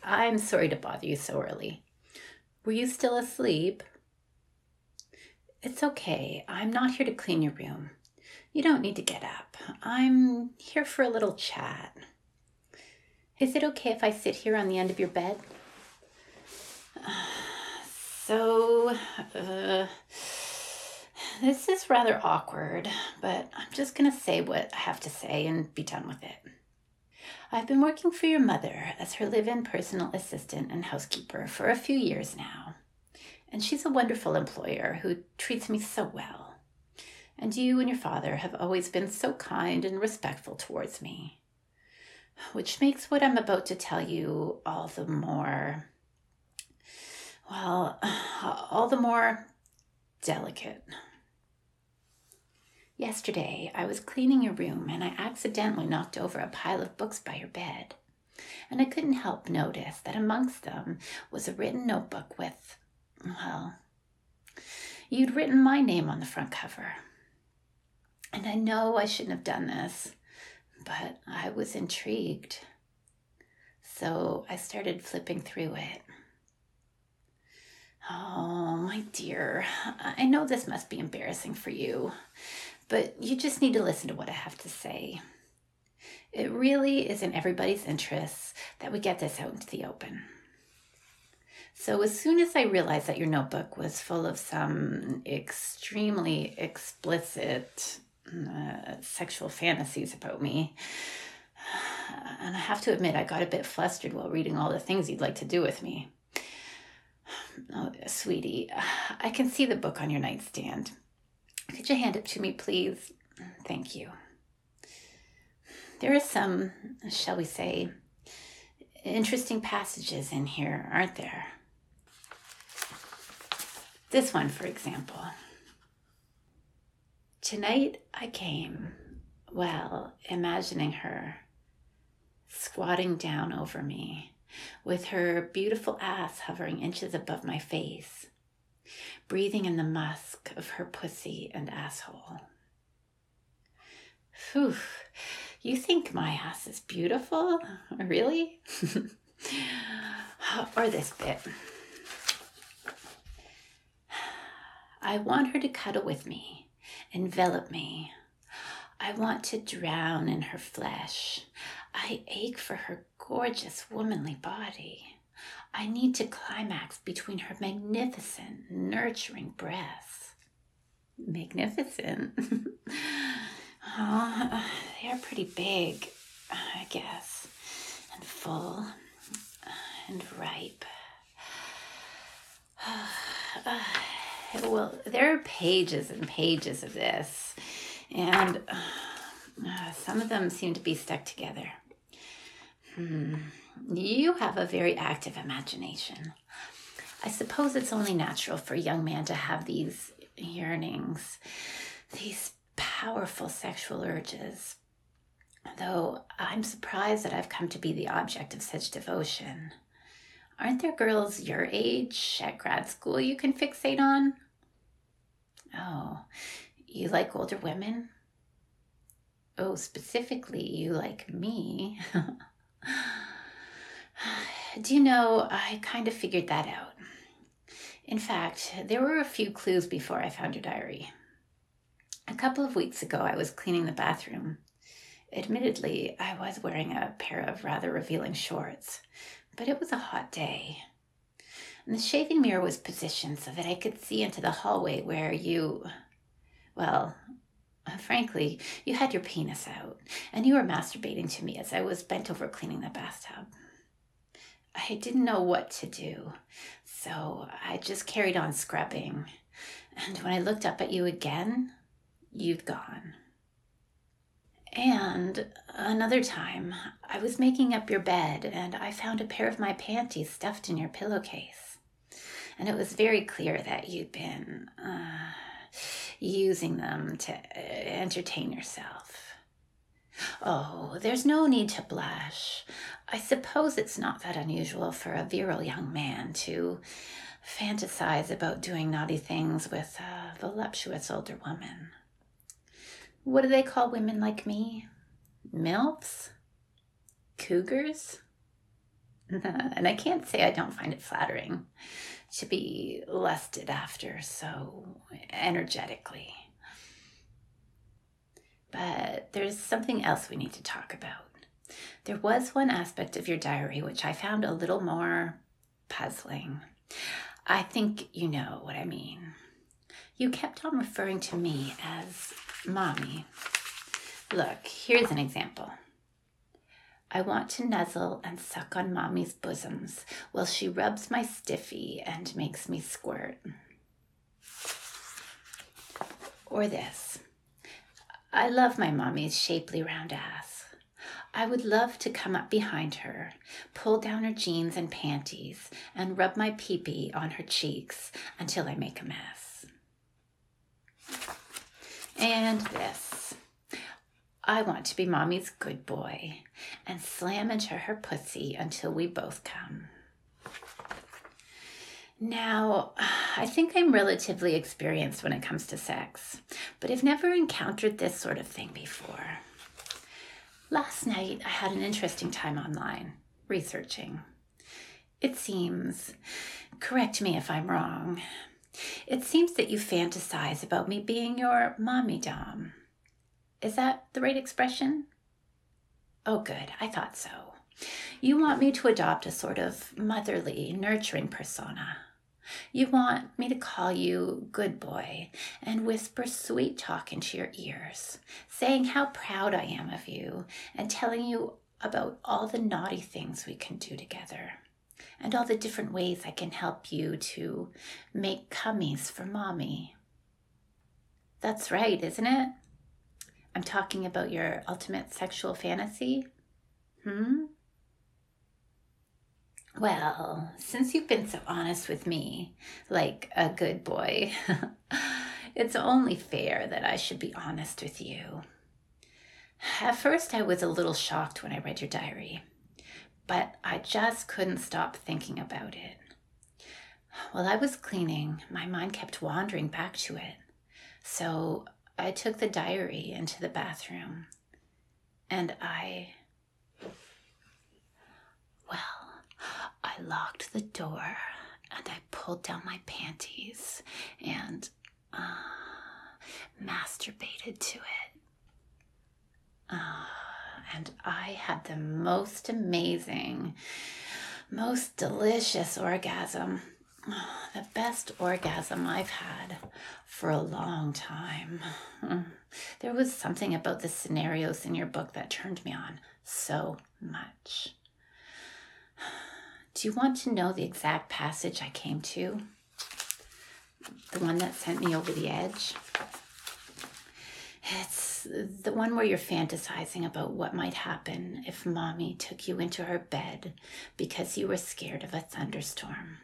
I'm sorry to bother you so early. Were you still asleep? It's okay. I'm not here to clean your room. You don't need to get up. I'm here for a little chat. Is it okay if I sit here on the end of your bed? So, this is rather awkward, but I'm just going to say what I have to say and be done with it. I've been working for your mother as her live-in personal assistant and housekeeper for a few years now. And she's a wonderful employer who treats me so well. And you and your father have always been so kind and respectful towards me. Which makes what I'm about to tell you all the more delicate. Yesterday, I was cleaning your room and I accidentally knocked over a pile of books by your bed. And I couldn't help notice that amongst them was a written notebook with, you'd written my name on the front cover. And I know I shouldn't have done this, but I was intrigued. So I started flipping through it. Oh, my dear, I know this must be embarrassing for you, but you just need to listen to what I have to say. It really is in everybody's interests that we get this out into the open. So as soon as I realized that your notebook was full of some extremely explicit sexual fantasies about me, and I have to admit I got a bit flustered while reading all the things you'd like to do with me. Oh, sweetie, I can see the book on your nightstand. Could you hand it to me, please? Thank you. There are some, shall we say, interesting passages in here, aren't there? This one, for example. Tonight I came, imagining her squatting down over me, with her beautiful ass hovering inches above my face, breathing in the musk of her pussy and asshole. Phew, you think my ass is beautiful? Really? Or this bit. I want her to cuddle with me, envelop me. I want to drown in her flesh. I ache for her gorgeous womanly body. I need to climax between her magnificent, nurturing breasts. Magnificent? Oh, they're pretty big, I guess, and full and ripe. Well, there are pages and pages of this, and some of them seem to be stuck together. You have a very active imagination. I suppose it's only natural for a young man to have these yearnings, these powerful sexual urges, though I'm surprised that I've come to be the object of such devotion. Aren't there girls your age at grad school you can fixate on? Oh, you like older women? Oh, specifically, you like me. Do you know, I kind of figured that out. In fact, there were a few clues before I found your diary. A couple of weeks ago, I was cleaning the bathroom. Admittedly, I was wearing a pair of rather revealing shorts, but it was a hot day. And the shaving mirror was positioned so that I could see into the hallway where frankly, you had your penis out, and you were masturbating to me as I was bent over cleaning the bathtub. I didn't know what to do, so I just carried on scrubbing. And when I looked up at you again, you'd gone. And another time, I was making up your bed, and I found a pair of my panties stuffed in your pillowcase. And it was very clear that you'd been using them to entertain yourself. Oh, there's no need to blush. I suppose it's not that unusual for a virile young man to fantasize about doing naughty things with a voluptuous older woman. What do they call women like me? MILFs? Cougars? And I can't say I don't find it flattering to be lusted after so energetically. But there's something else we need to talk about. There was one aspect of your diary which I found a little more puzzling. I think you know what I mean. You kept on referring to me as Mommy. Look, here's an example. I want to nuzzle and suck on Mommy's bosoms while she rubs my stiffy and makes me squirt. Or this. I love my Mommy's shapely round ass. I would love to come up behind her, pull down her jeans and panties, and rub my pee-pee on her cheeks until I make a mess. And this. I want to be Mommy's good boy and slam into her pussy until we both come. Now, I think I'm relatively experienced when it comes to sex, but I've never encountered this sort of thing before. Last night, I had an interesting time online, researching. It seems, correct me if I'm wrong, it seems that you fantasize about me being your mommy dom. Is that the right expression? Oh, good, I thought so. You want me to adopt a sort of motherly, nurturing persona. You want me to call you good boy and whisper sweet talk into your ears, saying how proud I am of you and telling you about all the naughty things we can do together and all the different ways I can help you to make cummies for Mommy. That's right, isn't it? I'm talking about your ultimate sexual fantasy? Well, since you've been so honest with me, like a good boy, it's only fair that I should be honest with you. At first, I was a little shocked when I read your diary, but I just couldn't stop thinking about it. While I was cleaning, my mind kept wandering back to it. So I took the diary into the bathroom, and I locked the door and I pulled down my panties and masturbated to it. And I had the most amazing, most delicious orgasm. The best orgasm I've had for a long time. There was something about the scenarios in your book that turned me on so much. Do you want to know the exact passage I came to? The one that sent me over the edge? It's the one where you're fantasizing about what might happen if Mommy took you into her bed because you were scared of a thunderstorm.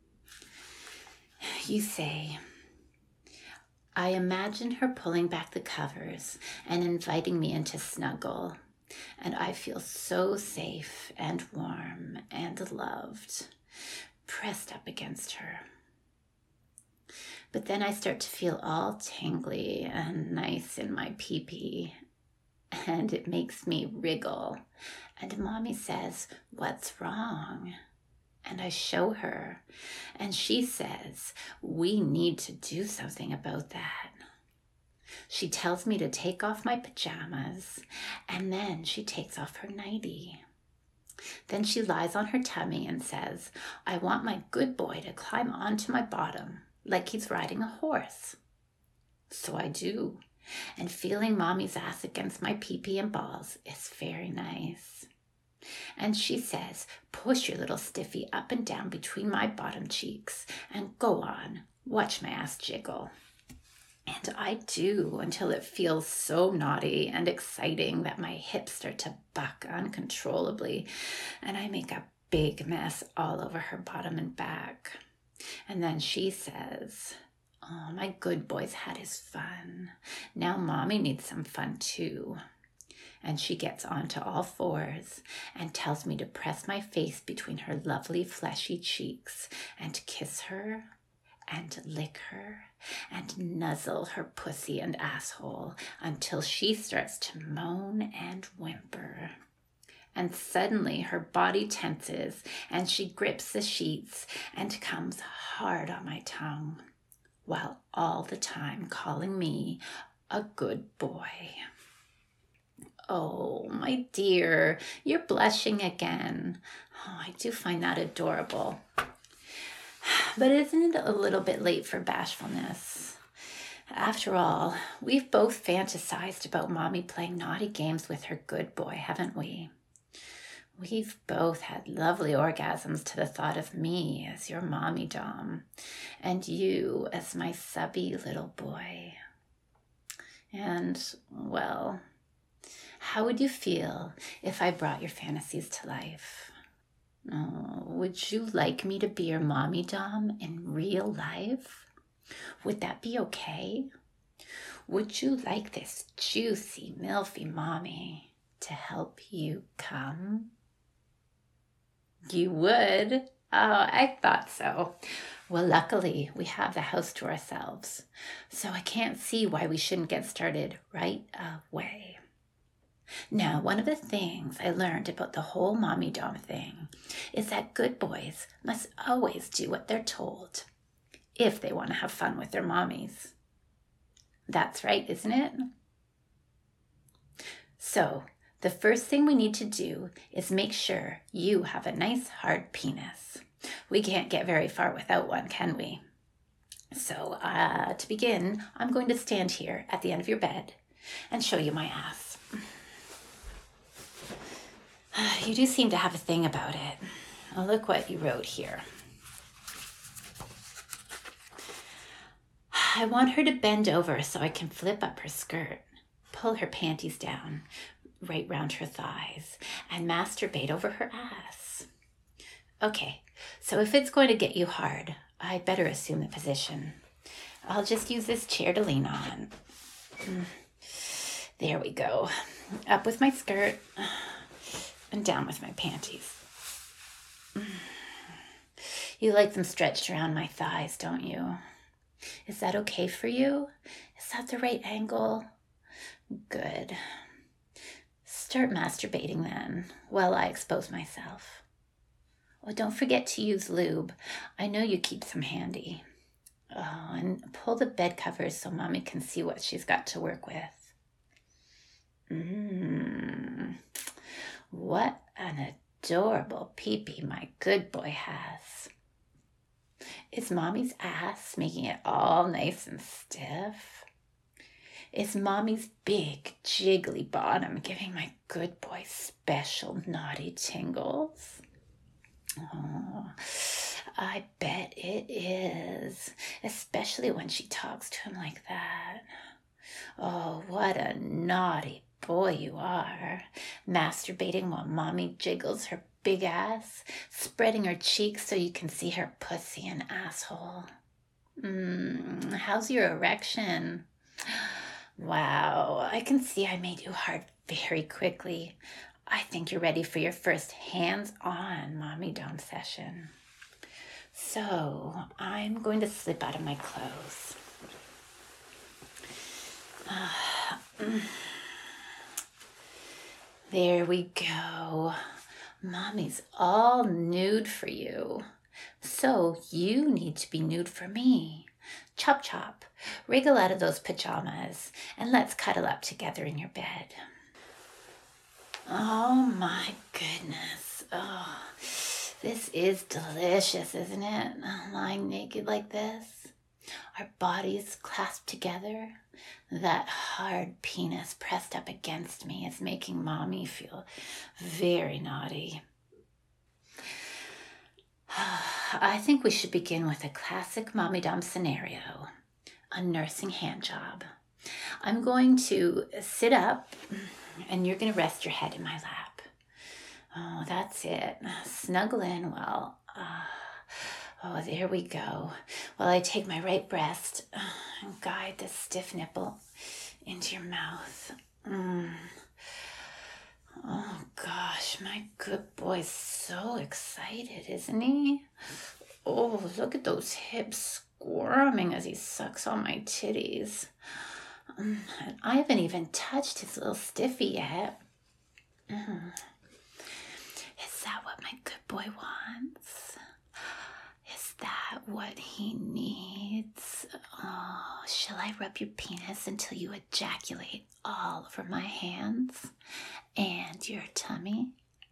You say, I imagine her pulling back the covers and inviting me in to snuggle. And I feel so safe and warm and loved, pressed up against her. But then I start to feel all tingly and nice in my pee-pee, and it makes me wriggle. And Mommy says, what's wrong? And I show her, and she says, we need to do something about that. She tells me to take off my pajamas, and then she takes off her nightie. Then she lies on her tummy and says, I want my good boy to climb onto my bottom like he's riding a horse. So I do, and feeling Mommy's ass against my pee-pee and balls is very nice. And she says, push your little stiffy up and down between my bottom cheeks and go on, watch my ass jiggle. And I do until it feels so naughty and exciting that my hips start to buck uncontrollably and I make a big mess all over her bottom and back. And then she says, oh, my good boy's had his fun. Now Mommy needs some fun too. And she gets onto all fours and tells me to press my face between her lovely fleshy cheeks and kiss her and lick her and nuzzle her pussy and asshole until she starts to moan and whimper. And suddenly her body tenses and she grips the sheets and comes hard on my tongue, while all the time calling me a good boy. Oh, my dear, you're blushing again. Oh, I do find that adorable. But isn't it a little bit late for bashfulness? After all, we've both fantasized about Mommy playing naughty games with her good boy, haven't we? We've both had lovely orgasms to the thought of me as your Mommy Dom, and you as my subby little boy. And, well, how would you feel if I brought your fantasies to life? Oh, would you like me to be your Mommy Dom in real life? Would that be okay? Would you like this juicy, milfy mommy to help you come? You would? Oh, I thought so. Well, luckily, we have the house to ourselves, so I can't see why we shouldn't get started right away. Now, one of the things I learned about the whole Mommy Dom thing is that good boys must always do what they're told if they want to have fun with their mommies. That's right, isn't it? So, the first thing we need to do is make sure you have a nice hard penis. We can't get very far without one, can we? So, to begin, I'm going to stand here at the end of your bed and show you my ass. You do seem to have a thing about it. Oh, look what you wrote here. I want her to bend over so I can flip up her skirt, pull her panties down right round her thighs, and masturbate over her ass. Okay, so if it's going to get you hard, I'd better assume the position. I'll just use this chair to lean on. There we go. Up with my skirt and down with my panties. You like them stretched around my thighs, don't you? Is that okay for you? Is that the right angle? Good. Start masturbating then, while I expose myself. Oh, don't forget to use lube. I know you keep some handy. Oh, and pull the bed covers so Mommy can see what she's got to work with. What an adorable pee-pee my good boy has. Is Mommy's ass making it all nice and stiff? Is Mommy's big, jiggly bottom giving my good boy special naughty tingles? Oh, I bet it is, especially when she talks to him like that. Oh, what a naughty boy you are, masturbating while Mommy jiggles her big ass, spreading her cheeks so you can see her pussy and asshole. How's your erection? Wow, I can see I made you hard very quickly. I think you're ready for your first hands-on Mommy Dom session. So, I'm going to slip out of my clothes. There we go. Mommy's all nude for you. So you need to be nude for me. Chop chop, wriggle out of those pajamas and let's cuddle up together in your bed. Oh my goodness. Oh, this is delicious, isn't it? Lying naked like this. Our bodies clasped together. That hard penis pressed up against me is making Mommy feel very naughty. I think we should begin with a classic Mommy Dom scenario, a nursing hand job. I'm going to sit up and you're going to rest your head in my lap. Oh, that's it. Snuggle in well. Oh, there we go. Well, I take my right breast and guide the stiff nipple into your mouth. Oh, gosh, my good boy's so excited, isn't he? Oh, look at those hips squirming as he sucks on my titties. And I haven't even touched his little stiffy yet. what he needs. Oh, shall I rub your penis until you ejaculate all over my hands and your tummy?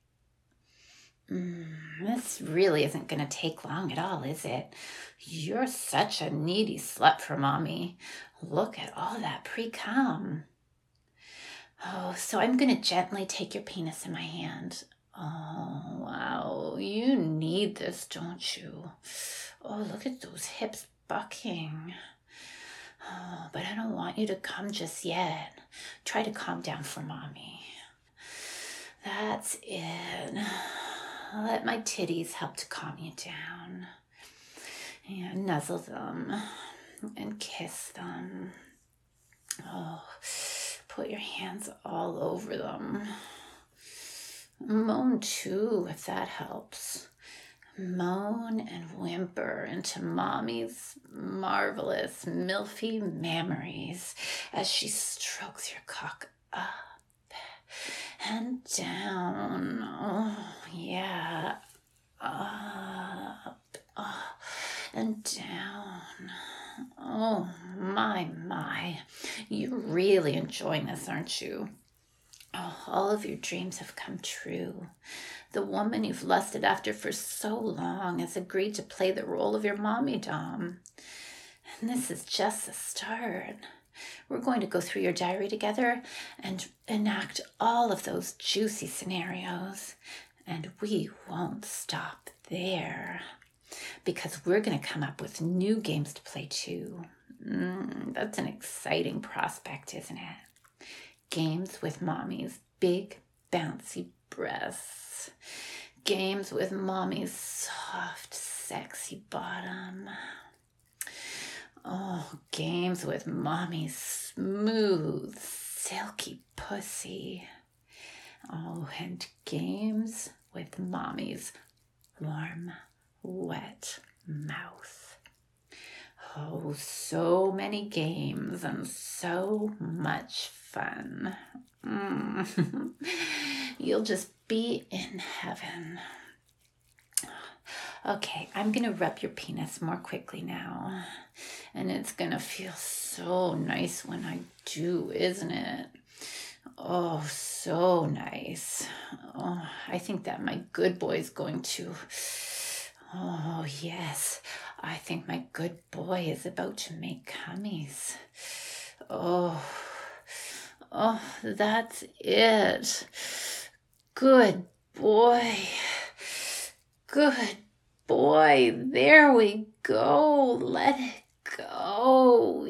This really isn't going to take long at all, is it? You're such a needy slut for mommy. Look at all that pre-cum. Oh, so I'm going to gently take your penis in my hand. Oh, wow. You need this, don't you? Oh, look at those hips bucking. Oh, but I don't want you to come just yet. Try to calm down for mommy. That's it. Let my titties help to calm you down. And nuzzle them and kiss them. Oh, put your hands all over them. Moan too, if that helps. Moan and whimper into mommy's marvelous milfy memories as she strokes your cock up and down. Oh, yeah. Up. Oh, and down. Oh, my. You're really enjoying this, aren't you? Oh, all of your dreams have come true. The woman you've lusted after for so long has agreed to play the role of your mommy dom. And this is just the start. We're going to go through your diary together and enact all of those juicy scenarios. And we won't stop there, because we're going to come up with new games to play too. That's an exciting prospect, isn't it? Games with mommy's big, bouncy breasts. Games with mommy's soft, sexy bottom. Oh, games with mommy's smooth, silky pussy. Oh, and games with mommy's warm, wet mouth. Oh, so many games and so much fun. You'll just be in heaven. Okay, I'm going to rub your penis more quickly now. And it's going to feel so nice when I do, isn't it? Oh, so nice. Oh, I think that my good boy's going to... Oh, yes. I think my good boy is about to make cummies. Oh, that's it. Good boy. Good boy. There we go. Let it go.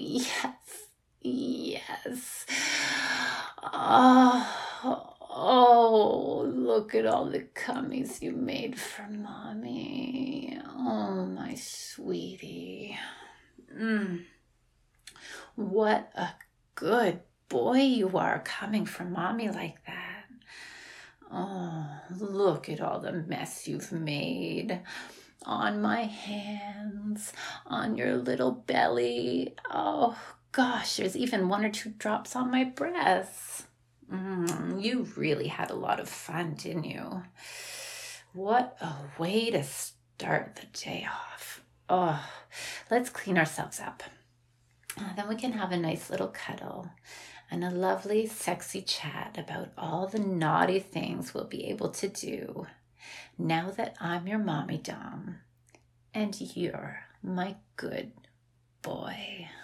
Yes. Oh, look at all the cummies you made for mommy. Oh, my sweetie. What a good boy you are, coming from mommy like that. Oh, look at all the mess you've made on my hands, on your little belly. Oh, gosh, there's even 1 or 2 drops on my breasts. You really had a lot of fun, didn't you? What a way to start the day off. Oh, let's clean ourselves up. Then we can have a nice little cuddle and a lovely, sexy chat about all the naughty things we'll be able to do now that I'm your mommy dom and you're my good boy.